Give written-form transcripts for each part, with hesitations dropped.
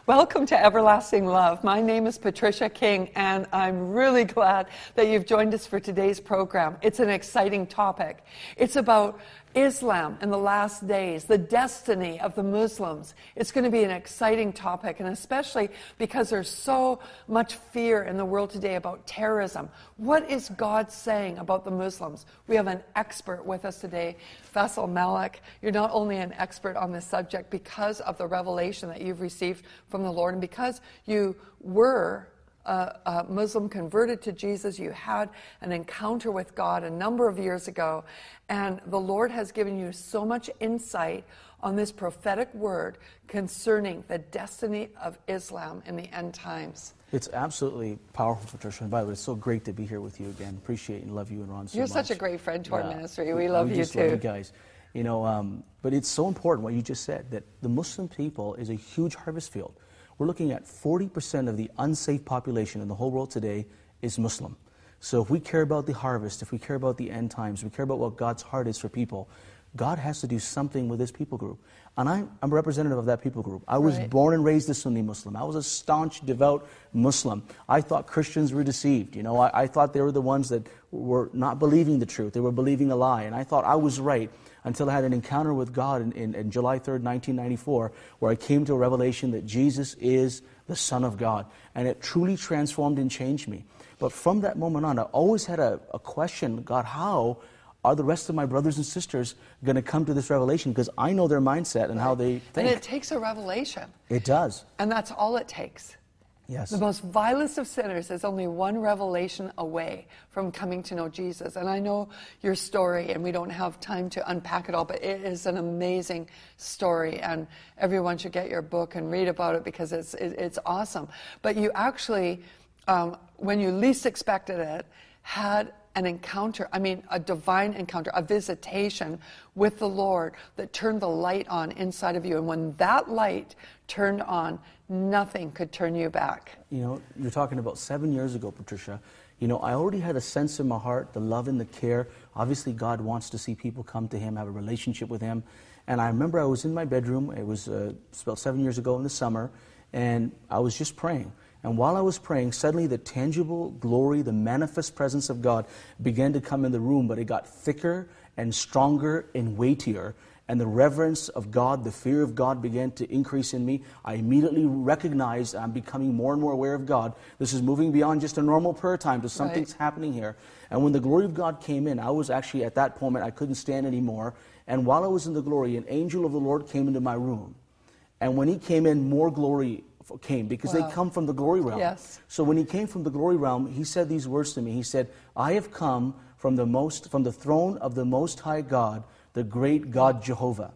Welcome to Everlasting Love. My name is Patricia King, and I'm really glad that you've joined us for today's program. It's an exciting topic. It's about Islam in the last days, the destiny of the Muslims. It's going to be an exciting topic, and especially because there's so much fear in the world today about terrorism. What is God saying about the Muslims? We have an expert with us today, Faisal Malik. You're not only an expert on this subject because of the revelation that you've received from the Lord, and because you were a Muslim converted to Jesus, you had an encounter with God a number of years ago, and the Lord has given you so much insight on this prophetic word concerning the destiny of Islam in the end times. It's absolutely powerful, Patricia. And by the way, it's so great to be here with you again. Appreciate and love you and Ron so much. You're such a great friend to our ministry. We love you just too. Love you guys. You know, but it's so important what you just said, that the Muslim people is a huge harvest field. We're looking at 40% of the unsaved population in the whole world today is Muslim. So if we care about the harvest, if we care about the end times, we care about what God's heart is for people, God has to do something with this people group. And I'm a representative of that people group. I was born and raised a Sunni Muslim. I was a staunch, devout Muslim. I thought Christians were deceived. You know, I thought they were the ones that were not believing the truth. They were believing a lie. And I thought I was right until I had an encounter with God in July 3rd, 1994, where I came to a revelation that Jesus is the Son of God. And it truly transformed and changed me. But from that moment on, I always had a question, God, how are the rest of my brothers and sisters going to come to this revelation? Because I know their mindset and how they think. And it takes a revelation. It does. And that's all it takes. Yes. The most vilest of sinners is only one revelation away from coming to know Jesus. And I know your story, and we don't have time to unpack it all, but it is an amazing story, and everyone should get your book and read about it because it's awesome. But you actually, when you least expected it, had an encounter, a divine encounter, a visitation with the Lord that turned the light on inside of you. And when that light turned on, nothing could turn you back. You know, you're talking about 7 years ago, Patricia. You know, I already had a sense in my heart, the love and the care. Obviously, God wants to see people come to Him, have a relationship with Him. And I remember I was in my bedroom. It was about 7 years ago in the summer, and I was just praying. And while I was praying, suddenly the tangible glory, the manifest presence of God began to come in the room, but it got thicker and stronger and weightier. And the reverence of God, the fear of God began to increase in me. I immediately recognized I'm becoming more and more aware of God. This is moving beyond just a normal prayer time to something's happening here. And when the glory of God came in, I was actually at that moment, I couldn't stand anymore. And while I was in the glory, an angel of the Lord came into my room. And when he came in, more glory came, because they come from the glory realm. Yes. So when he came from the glory realm, he said these words to me. He said, I have come from the throne of the Most High God, the great God Jehovah.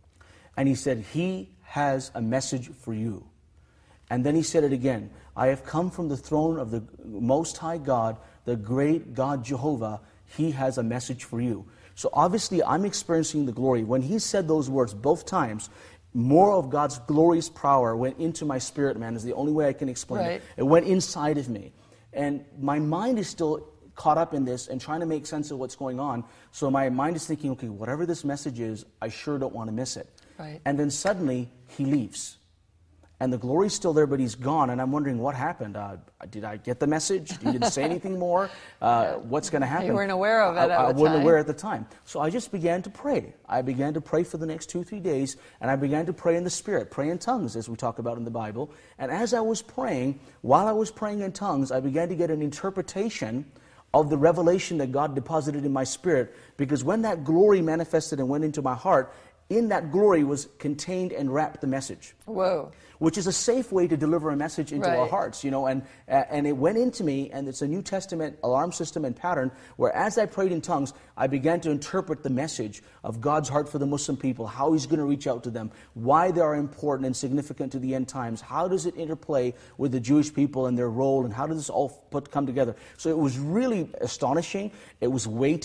And he said, He has a message for you. And then he said it again, I have come from the throne of the Most High God, the great God Jehovah. He has a message for you. So obviously I'm experiencing the glory. When he said those words both times, more of God's glorious power went into my spirit, man, is the only way I can explain it. It went inside of me. And my mind is still caught up in this and trying to make sense of what's going on. So my mind is thinking, okay, whatever this message is, I sure don't want to miss it. And then suddenly, he leaves. And the glory's still there, but he's gone. And I'm wondering, what happened? Did I get the message? He didn't say anything more? What's going to happen? You weren't aware of it at the time. I wasn't aware at the time. So I just began to pray. I began to pray for the next 2-3 days, and I began to pray in the Spirit, pray in tongues, as we talk about in the Bible. And as I was praying, while I was praying in tongues, I began to get an interpretation of the revelation that God deposited in my spirit. Because when that glory manifested and went into my heart, in that glory was contained and wrapped the message. Whoa. Which is a safe way to deliver a message into our hearts, you know, and it went into me, and it's a New Testament alarm system and pattern, where as I prayed in tongues, I began to interpret the message of God's heart for the Muslim people, how He's going to reach out to them, why they are important and significant to the end times, how does it interplay with the Jewish people and their role, and how does this all come together. So it was really astonishing, it was weighty,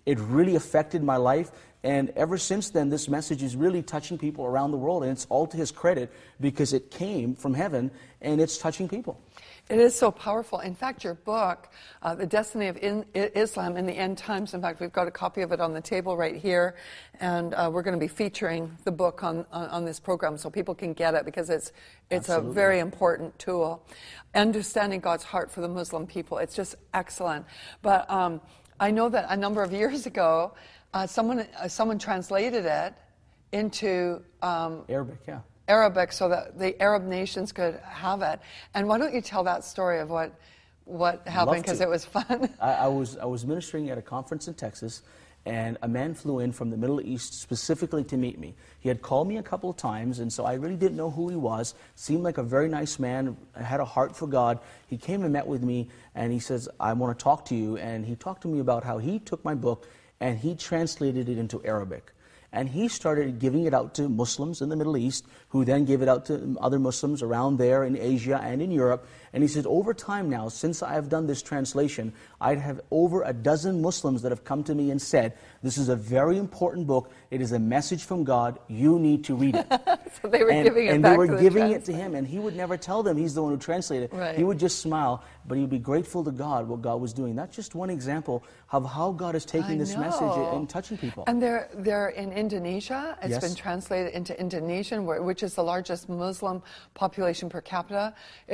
it really affected my life. And ever since then, this message is really touching people around the world. And it's all to his credit because it came from heaven and it's touching people. It is so powerful. In fact, your book, The Destiny of Islam in the End Times, in fact, we've got a copy of it on the table right here, and we're going to be featuring the book on this program so people can get it because it's a very important tool. Understanding God's heart for the Muslim people, it's just excellent. But I know that a number of years ago, someone translated it into Arabic so that the Arab nations could have it. And why don't you tell that story of what happened, because it was fun. I was ministering at a conference in Texas, and a man flew in from the Middle East specifically to meet me. He had called me a couple of times, and so I really didn't know who he was. Seemed like a very nice man, had a heart for God. He came and met with me, and he says, I want to talk to you. And he talked to me about how he took my book and he translated it into Arabic. And he started giving it out to Muslims in the Middle East, who then gave it out to other Muslims around there in Asia and in Europe. And he said, over time now, since I have done this translation, I have over a dozen Muslims that have come to me and said, this is a very important book. It is a message from God. You need to read it. So they were giving it and back they were to the giving it to him, and he would never tell them he's the one who translated it. Right. He would just smile, but he would be grateful to God what God was doing. That's just one example of how God is taking this message and touching people. And they're in Indonesia. It's Yes. been translated into Indonesian, which is the largest Muslim population per capita.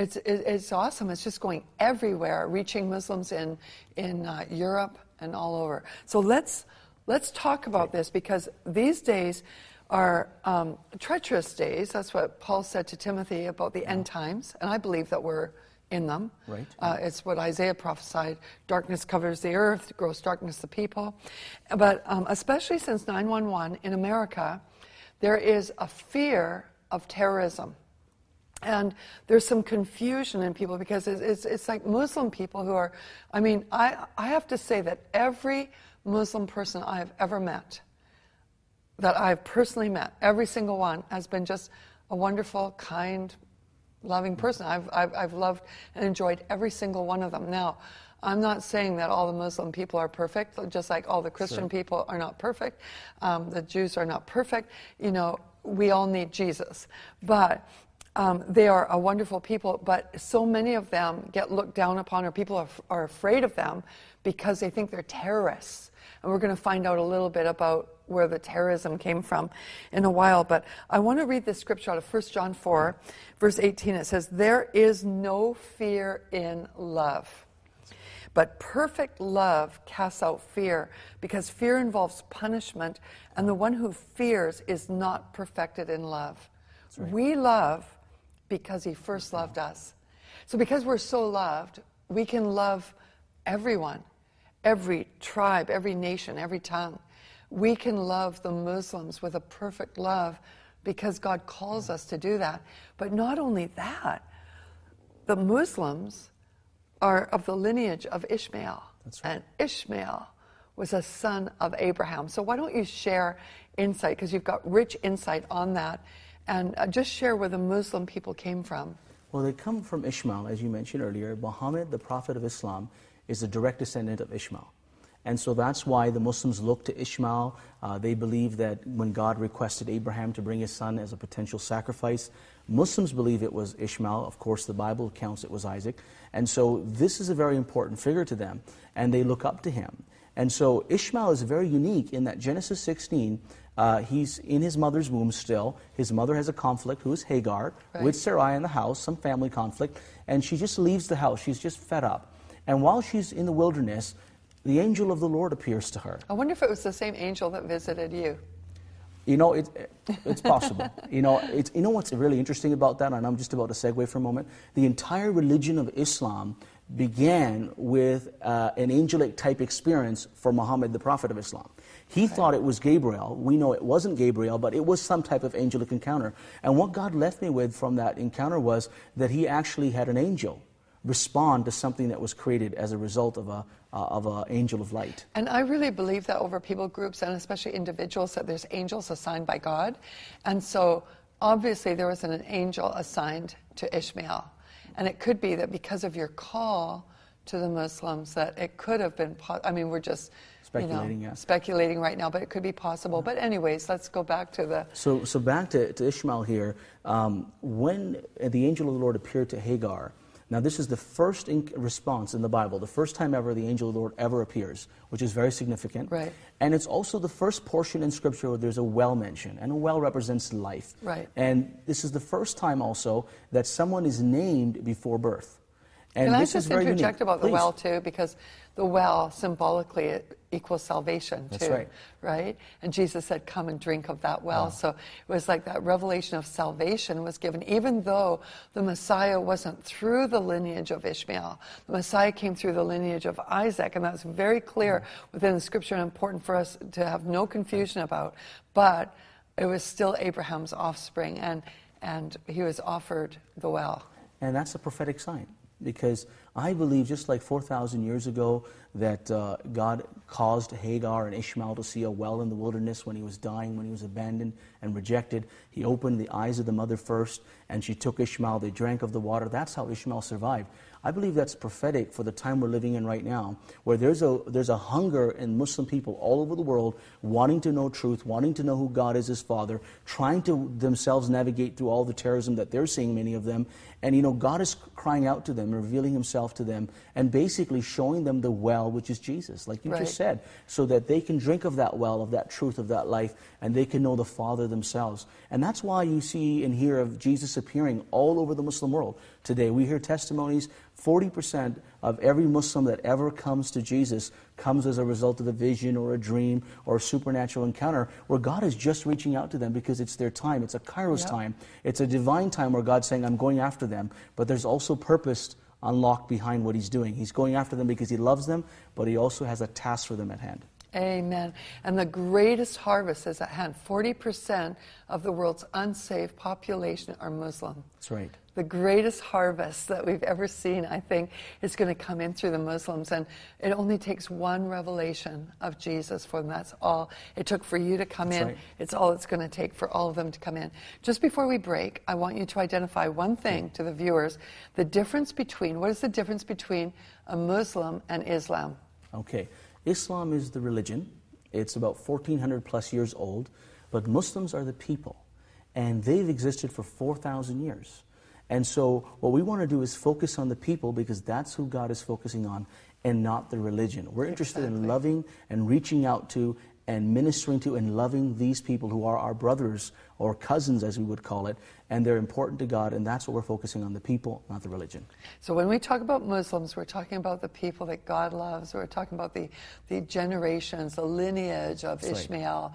It's awesome. It's just going everywhere, reaching Muslims in Europe and all over. So let's talk about this, because these days are treacherous days. That's what Paul said to Timothy about the end times, and I believe that we're in them. Right. It's what Isaiah prophesied. Darkness covers the earth, gross darkness the people. But especially since 9/11 in America, there is a fear of terrorism. And there's some confusion in people because it's like Muslim people who are, I have to say that every Muslim person I have ever met, that I've personally met, every single one has been just a wonderful, kind, loving person. I've loved and enjoyed every single one of them. Now, I'm not saying that all the Muslim people are perfect, just like all the Christian people are not perfect. The Jews are not perfect. You know, we all need Jesus. But they are a wonderful people, but so many of them get looked down upon, or people are afraid of them because they think they're terrorists. And we're going to find out a little bit about where the terrorism came from in a while. But I want to read this scripture out of 1 John 4, verse 18. It says, there is no fear in love, but perfect love casts out fear, because fear involves punishment, and the one who fears is not perfected in love. Right. We love because he first loved us. So because we're so loved, we can love everyone, every tribe, every nation, every tongue. We can love the Muslims with a perfect love because God calls us to do that. But not only that, the Muslims are of the lineage of Ishmael. That's right. And Ishmael was a son of Abraham. So why don't you share insight, because you've got rich insight on that, and just share where the Muslim people came from. Well, they come from Ishmael, as you mentioned earlier. Muhammad, the prophet of Islam, is a direct descendant of Ishmael. And so that's why the Muslims look to Ishmael. They believe that when God requested Abraham to bring his son as a potential sacrifice, Muslims believe it was Ishmael. Of course, the Bible accounts it was Isaac. And so this is a very important figure to them, and they look up to him. And so Ishmael is very unique in that Genesis 16, he's in his mother's womb still. His mother has a conflict, who is Hagar, right, with Sarai in the house, some family conflict, and she just leaves the house. She's just fed up. And while she's in the wilderness, the angel of the Lord appears to her. I wonder if it was the same angel that visited you. You know, it's possible. You know what's really interesting about that, and I'm just about to segue for a moment. The entire religion of Islam began with an angelic type experience for Muhammad, the prophet of Islam. He thought it was Gabriel. We know it wasn't Gabriel, but it was some type of angelic encounter. And what God left me with from that encounter was that he actually had an angel respond to something that was created as a result of an angel of light. And I really believe that over people groups, and especially individuals, that there's angels assigned by God. And so obviously there was an angel assigned to Ishmael. And it could be that because of your call to the Muslims, that it could have been, we're just Speculating, yeah. Speculating right now, but it could be possible. But anyways, let's go back to the... So back to Ishmael here. When the angel of the Lord appeared to Hagar, now this is the first response in the Bible, the first time ever the angel of the Lord ever appears, which is very significant. Right. And it's also the first portion in Scripture where there's a well mentioned, and a well represents life. Right. And this is the first time also that someone is named before birth. And Can I this just is very interject unique. about the Please. well too? Because the well symbolically it equals salvation too. That's right. Right? And Jesus said, "Come and drink of that well." So it was like that revelation of salvation was given, even though the Messiah wasn't through the lineage of Ishmael. The Messiah came through the lineage of Isaac, and that's very clear within the Scripture and important for us to have no confusion about. But it was still Abraham's offspring, and he was offered the well. And that's a prophetic sign, because I believe just like 4,000 years ago that God caused Hagar and Ishmael to see a well in the wilderness when he was dying, when he was abandoned and rejected. He opened the eyes of the mother first, and she took Ishmael. They drank of the water. That's how Ishmael survived. I believe that's prophetic for the time we're living in right now, where there's a hunger in Muslim people all over the world wanting to know truth, wanting to know who God is as Father, trying to themselves navigate through all the terrorism that they're seeing, many of them. And God is crying out to them, revealing himself to them, and basically showing them the well, which is Jesus, like you just said, so that they can drink of that well, of that truth, of that life, and they can know the Father themselves. And that's why you see and hear of Jesus appearing all over the Muslim world today. We hear testimonies. 40% of every Muslim that ever comes to Jesus comes as a result of a vision or a dream or a supernatural encounter where God is just reaching out to them because it's their time. It's a Kairos time. It's a divine time where God's saying, I'm going after them. But there's also purpose unlocked behind what he's doing. He's going after them because he loves them, but he also has a task for them at hand. Amen. And the greatest harvest is at hand. 40% of the world's unsaved population are Muslim. That's right. The greatest harvest that we've ever seen, I think, is going to come in through the Muslims. And it only takes one revelation of Jesus for them. That's all it took for you to come in. Right. It's all it's going to take for all of them to come in. Just before we break, I want you to identify one thing to the viewers. What is the difference between a Muslim and Islam? Okay. Islam is the religion. It's about 1,400 plus years old. But Muslims are the people. And they've existed for 4,000 years. And so what we want to do is focus on the people because that's who God is focusing on and not the religion. We're interested in loving and reaching out to and ministering to and loving these people who are our brothers or cousins, as we would call it, and they're important to God, and that's what we're focusing on, the people, not the religion. So when we talk about Muslims, we're talking about the people that God loves. We're talking about the generations, the lineage of That's Ishmael,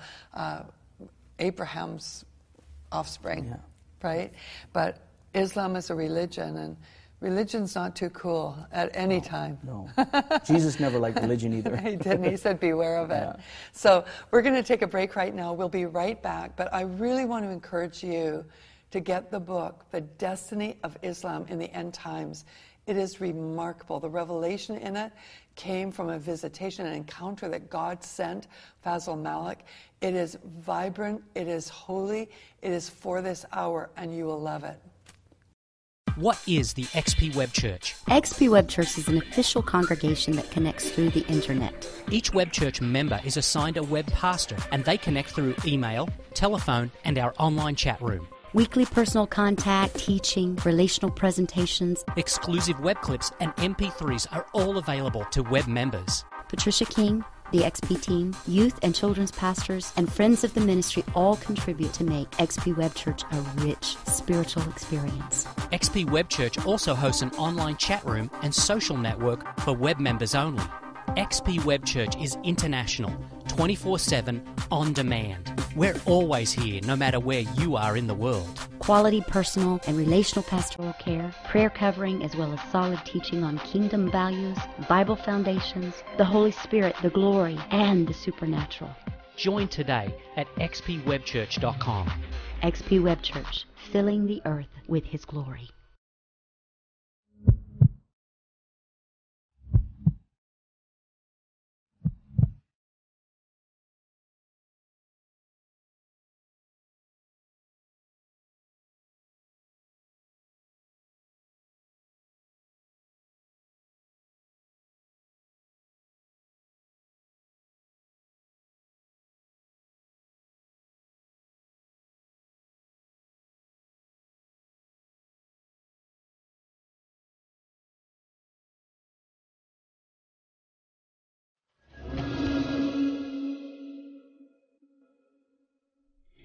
Abraham's offspring, Yeah. right? But Islam is a religion, and religion's not too cool at any time. No. Jesus never liked religion either. He didn't. He said, beware of it. Yeah. So we're going to take a break right now. We'll be right back. But I really want to encourage you to get the book, The Destiny of Islam in the End Times. It is remarkable. The revelation in it came from a visitation, an encounter that God sent Fazl Malik. It is vibrant. It is holy. It is for this hour, and you will love it. What is the XP Web Church? XP Web Church is an official congregation that connects through the internet. Each Web Church member is assigned a web pastor, and they connect through email, telephone, and our online chat room. Weekly personal contact, teaching, relational presentations. Exclusive web clips and MP3s are all available to web members. Patricia King, the XP team, youth and children's pastors, and friends of the ministry all contribute to make XP Web Church a rich spiritual experience. XP Web Church also hosts an online chat room and social network for web members only. XP Web Church is international, 24/7, on demand. We're always here, no matter where you are in the world. Quality personal and relational pastoral care, prayer covering, as well as solid teaching on kingdom values, Bible foundations, the Holy Spirit, the glory, and the supernatural. Join today at xpwebchurch.com. XP Web Church, filling the earth with His glory.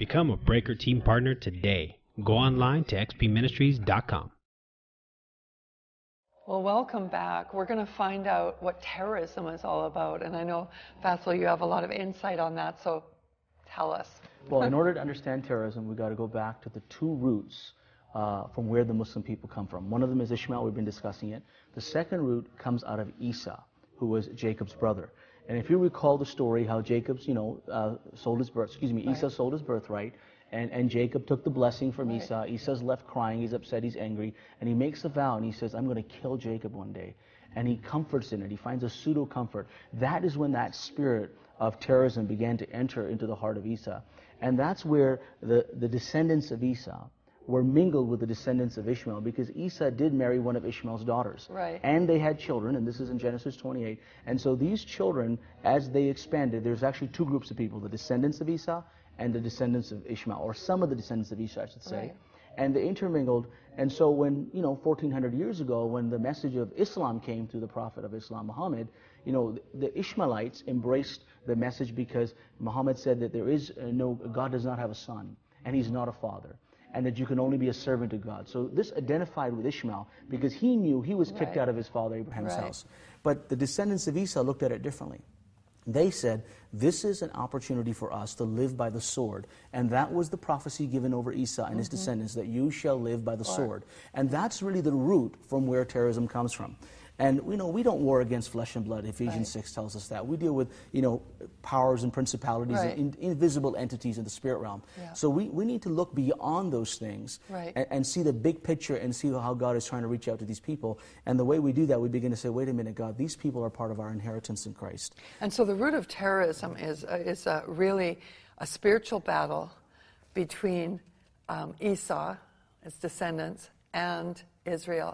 Become a Breaker Team Partner today. Go online to xpministries.com. Well, welcome back. We're going to find out what terrorism is all about. And I know, Faisal, you have a lot of insight on that, so tell us. Well, in order to understand terrorism, we've got to go back to the two roots from where the Muslim people come from. One of them is Ishmael. We've been discussing it. The second root comes out of Esau, who was Jacob's brother. And if you recall the story, how Jacob's, sold his birth, Esau sold his birthright, and Jacob took the blessing from Esau. Esau's left crying, he's upset, he's angry, and he makes a vow, and he says, I'm going to kill Jacob one day. And he comforts in it. He finds a pseudo-comfort. That is when that spirit of terrorism began to enter into the heart of Esau. And that's where the descendants of Esau were mingled with the descendants of Ishmael, because Esau did marry one of Ishmael's daughters. Right. And they had children, and this is in Genesis 28. And so these children, as they expanded, there's actually two groups of people, the descendants of Esau and the descendants of Ishmael, or some of the descendants of Esau, I should say. Right. And they intermingled. And so when, 1400 years ago, when the message of Islam came through the prophet of Islam, Muhammad, the Ishmaelites embraced the message, because Muhammad said that there is God does not have a son, and he's not a father, and that you can only be a servant to God. So this identified with Ishmael, because he knew he was kicked out of his father Abraham's house. But the descendants of Esau looked at it differently. They said, this is an opportunity for us to live by the sword. And that was the prophecy given over Esau and his descendants, that you shall live by the sword. And that's really the root from where terrorism comes from. And we don't war against flesh and blood. Ephesians 6 tells us that. We deal with, powers and principalities and invisible entities in the spirit realm. Yeah. So we need to look beyond those things and see the big picture and see how God is trying to reach out to these people. And the way we do that, we begin to say, wait a minute, God, these people are part of our inheritance in Christ. And so the root of terrorism is really a spiritual battle between Esau, its descendants, and Israel.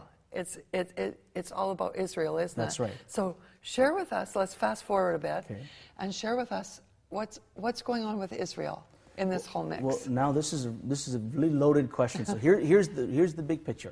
It's all about Israel, isn't it? That's right. So share with us, let's fast forward a bit, and share with us what's going on with Israel in this whole mix. Well, now this is a really loaded question. So here's the big picture.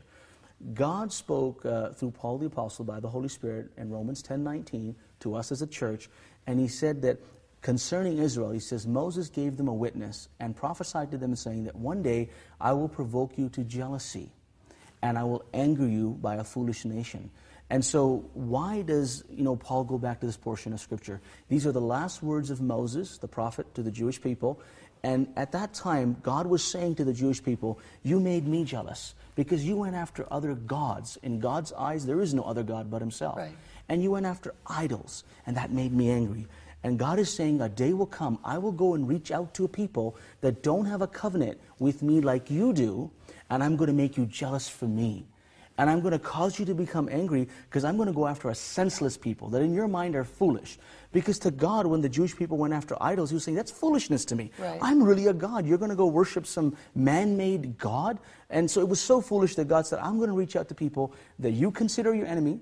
God spoke through Paul the Apostle by the Holy Spirit in Romans 10:19 to us as a church, and he said that concerning Israel, he says, Moses gave them a witness and prophesied to them, saying that one day I will provoke you to jealousy, and I will anger you by a foolish nation. And so why does Paul go back to this portion of Scripture? These are the last words of Moses, the prophet, to the Jewish people. And at that time, God was saying to the Jewish people, you made me jealous because you went after other gods. In God's eyes, there is no other God but himself. Right. And you went after idols, and that made me angry. And God is saying, a day will come, I will go and reach out to a people that don't have a covenant with me like you do, and I'm going to make you jealous for me. And I'm going to cause you to become angry, because I'm going to go after a senseless people that in your mind are foolish. Because to God, when the Jewish people went after idols, he was saying, that's foolishness to me. Right. I'm really a God. You're going to go worship some man-made God? And so it was so foolish that God said, I'm going to reach out to people that you consider your enemy,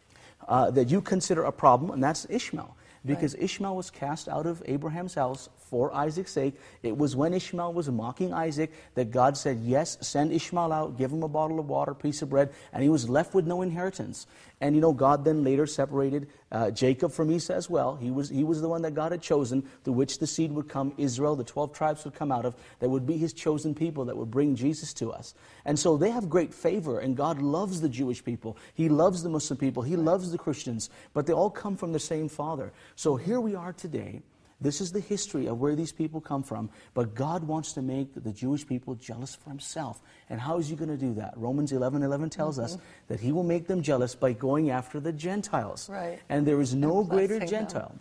that you consider a problem, and that's Ishmael. Because Ishmael was cast out of Abraham's house for Isaac's sake. It was when Ishmael was mocking Isaac that God said, yes, send Ishmael out, give him a bottle of water, piece of bread, and he was left with no inheritance. And God then later separated Jacob from Esau as well. He was the one that God had chosen, through which the seed would come, Israel, the 12 tribes would come out of, that would be his chosen people, that would bring Jesus to us. And so they have great favor, and God loves the Jewish people. He loves the Muslim people. He loves the Christians, but they all come from the same Father. So here we are today. This is the history of where these people come from, but God wants to make the Jewish people jealous for himself. And how is he going to do that? Romans 11:11 tells us that he will make them jealous by going after the Gentiles. Right. And there is no greater Gentile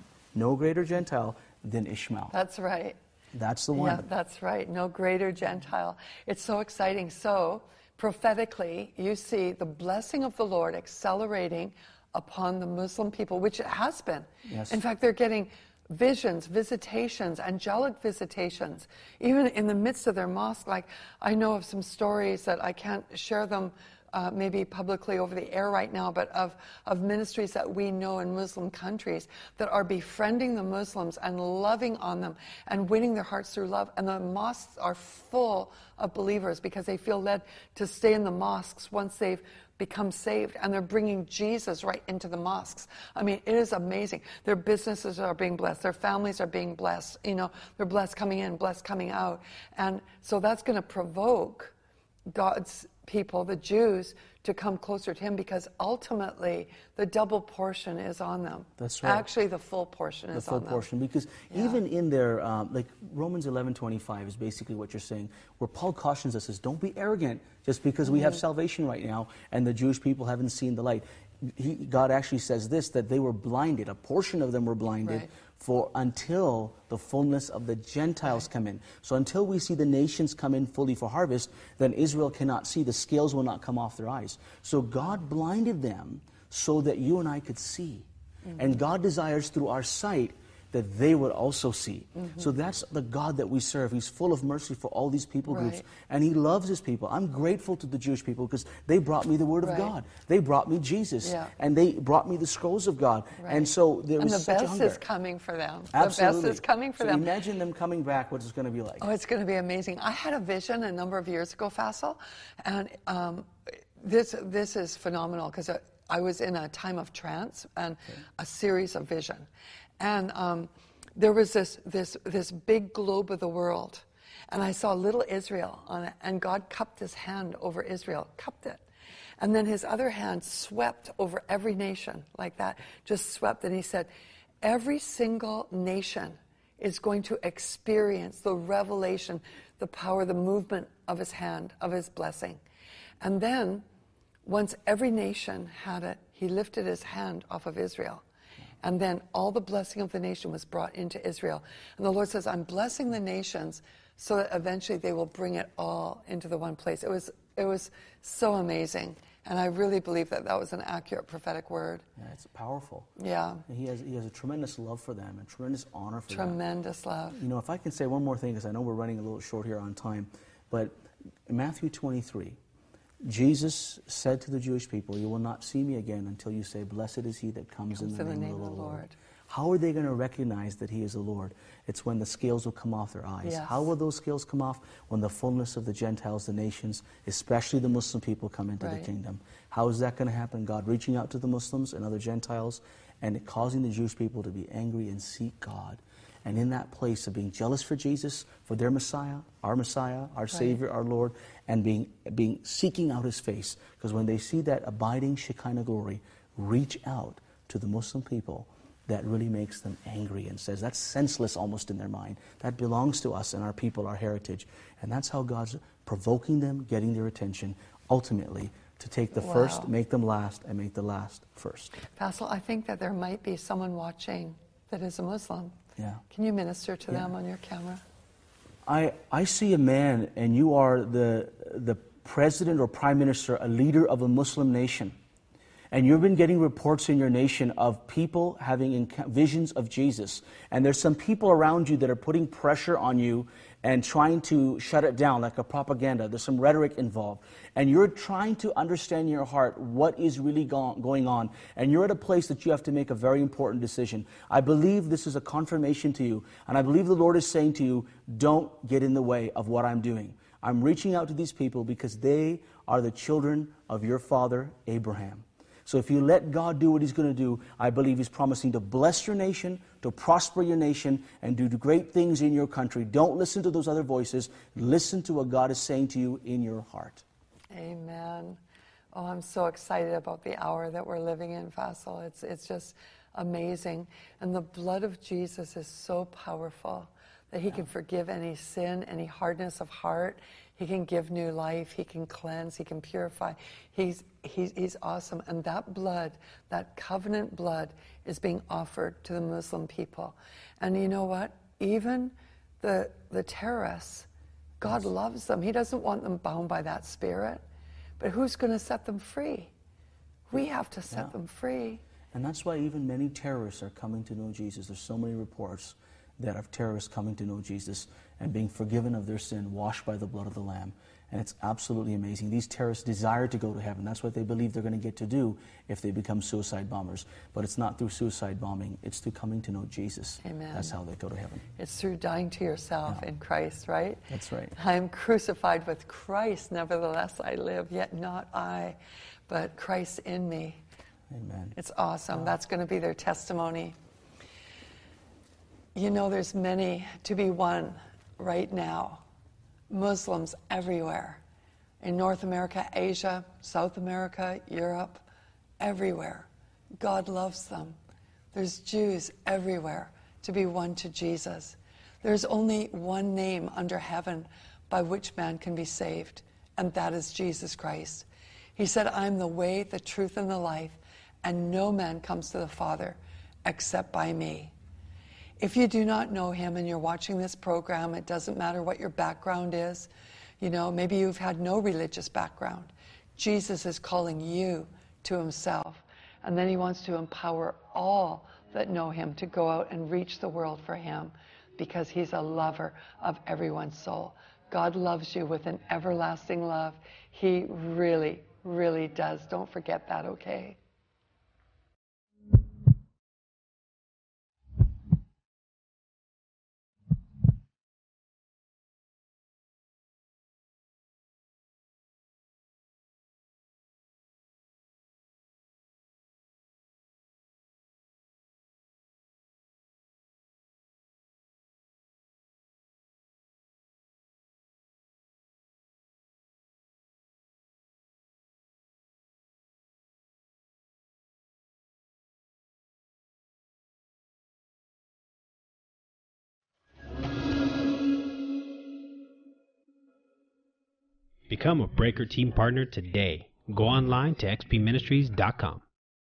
than Ishmael. That's right. That's the one. Yeah, that's right. No greater Gentile. It's so exciting. So, prophetically, you see the blessing of the Lord accelerating upon the Muslim people, which it has been. Yes. In fact, they're getting visions, visitations, angelic visitations, even in the midst of their mosque. Like, I know of some stories that I can't share them maybe publicly over the air right now, but of ministries that we know in Muslim countries that are befriending the Muslims and loving on them and winning their hearts through love. And the mosques are full of believers because they feel led to stay in the mosques once they've become saved, and they're bringing Jesus right into the mosques. I mean, it is amazing. Their businesses are being blessed. Their families are being blessed. You know, they're blessed coming in, blessed coming out. And so that's going to provoke God's people, the Jews, to come closer to him, because ultimately the double portion is on them. That's right. Actually, the full portion is on them. The full portion, because even in their, like Romans 11:25 is basically what you're saying, where Paul cautions us, says, don't be arrogant just because we have salvation right now and the Jewish people haven't seen the light. God actually says this, that they were blinded, a portion of them were blinded, for until the fullness of the Gentiles come in. So until we see the nations come in fully for harvest, then Israel cannot see. The scales will not come off their eyes. So God blinded them so that you and I could see. And God desires through our sight that they would also see. So that's the God that we serve. He's full of mercy for all these people groups, and he loves his people. I'm grateful to the Jewish people because they brought me the Word of God. They brought me Jesus, and they brought me the scrolls of God. And so there is such a hunger. And the best is coming for them. Absolutely. The best is coming for them. Imagine them coming back, what it's going to be like. Oh, it's going to be amazing. I had a vision a number of years ago, Faisal, and this is phenomenal, because I was in a time of trance and a series of vision. And there was this big globe of the world, and I saw little Israel on it, and God cupped his hand over Israel, cupped it. And then his other hand swept over every nation like that, just swept. And he said, every single nation is going to experience the revelation, the power, the movement of his hand, of his blessing. And then, once every nation had it, he lifted his hand off of Israel. And then all the blessing of the nation was brought into Israel. And the Lord says, I'm blessing the nations so that eventually they will bring it all into the one place. It was so amazing. And I really believe that that was an accurate prophetic word. Yeah, it's powerful. Yeah. And he has a tremendous love for them and tremendous honor for them. Tremendous love. You know, if I can say one more thing, because I know we're running a little short here on time, but in Matthew 23, Jesus said to the Jewish people, you will not see me again until you say, blessed is he that comes in the name of the Lord. How are they going to recognize that he is the Lord? It's when the scales will come off their eyes. Yes. How will those scales come off? When the fullness of the Gentiles, the nations, especially the Muslim people, come into the kingdom. How is that going to happen? God reaching out to the Muslims and other Gentiles and causing the Jewish people to be angry and seek God. And in that place of being jealous for Jesus, for their Messiah, our Savior, our Lord, and being seeking out his face. Because when they see that abiding Shekinah glory reach out to the Muslim people, that really makes them angry and says, that's senseless almost in their mind. That belongs to us and our people, our heritage. And that's how God's provoking them, getting their attention, ultimately, to take the first, make them last, and make the last first. Faisal, I think that there might be someone watching that is a Muslim. Yeah. Can you minister to them on your camera? I see a man, and you are the president or prime minister, a leader of a Muslim nation. And you've been getting reports in your nation of people having visions of Jesus. And there's some people around you that are putting pressure on you and trying to shut it down, like a propaganda. There's some rhetoric involved. And you're trying to understand in your heart what is really going on. And you're at a place that you have to make a very important decision. I believe this is a confirmation to you. And I believe the Lord is saying to you, don't get in the way of what I'm doing. I'm reaching out to these people because they are the children of your father, Abraham. So if you let God do what he's going to do, I believe he's promising to bless your nation, to prosper your nation, and do great things in your country. Don't listen to those other voices. Listen to what God is saying to you in your heart. Amen. Oh, I'm so excited about the hour that we're living in, Faisal. It's just amazing. And the blood of Jesus is so powerful that he can forgive any sin, any hardness of heart. He can give new life. He can cleanse. He can purify. He's awesome. And that blood, that covenant blood, is being offered to the Muslim people. And you know what? Even the terrorists, God loves them. He doesn't want them bound by that spirit. But who's going to set them free? We have to set them free. And that's why even many terrorists are coming to know Jesus. There's so many reports that of terrorists coming to know Jesus and being forgiven of their sin, washed by the blood of the Lamb. And it's absolutely amazing. These terrorists desire to go to heaven. That's what they believe they're going to get to do if they become suicide bombers. But it's not through suicide bombing. It's through coming to know Jesus. Amen. That's how they go to heaven. It's through dying to yourself Yeah. in Christ, right? That's right. I am crucified with Christ, nevertheless I live, yet not I, but Christ in me. Amen. It's awesome. That's going to be their testimony. You know, there's many to be won right now. Muslims everywhere. In North America, Asia, South America, Europe, everywhere. God loves them. There's Jews everywhere to be won to Jesus. There's only one name under heaven by which man can be saved, and that is Jesus Christ. He said, I'm the way, the truth, and the life, and no man comes to the Father except by me. If you do not know him and you're watching this program, it doesn't matter what your background is. You know, maybe you've had no religious background. Jesus is calling you to himself. And then he wants to empower all that know him to go out and reach the world for him, because he's a lover of everyone's soul. God loves you with an everlasting love. He really, really does. Don't forget that, okay? Become a Breaker Team Partner today. Go online to xpministries.com.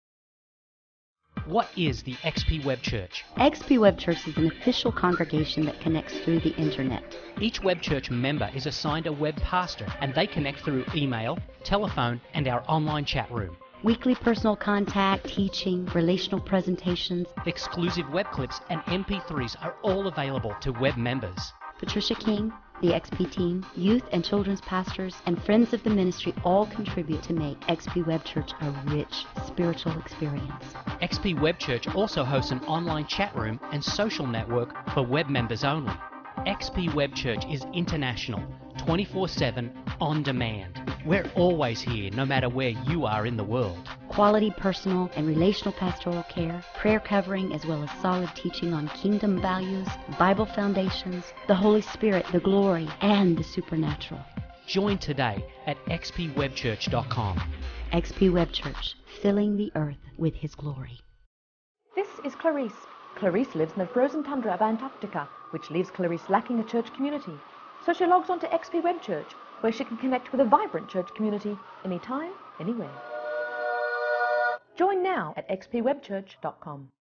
What is the XP Web Church? XP Web Church is an official congregation that connects through the internet. Each Web Church member is assigned a web pastor, and they connect through email, telephone, and our online chat room. Weekly personal contact, teaching, relational presentations. Exclusive web clips and MP3s are all available to web members. Patricia King, the XP team, youth and children's pastors, and friends of the ministry all contribute to make XP Web Church a rich spiritual experience. XP Web Church also hosts an online chat room and social network for web members only. XP Web Church is international, 24/7, on demand. We're always here, no matter where you are in the world. Quality personal and relational pastoral care, prayer covering, as well as solid teaching on kingdom values, Bible foundations, the Holy Spirit, the glory, and the supernatural. Join today at xpwebchurch.com. XP Web Church, filling the earth with His glory. This is Clarice. Clarice lives in the frozen tundra of Antarctica, which leaves Clarice lacking a church community. So she logs on to XP Web Church, where she can connect with a vibrant church community anytime, anywhere. Join now at xpwebchurch.com.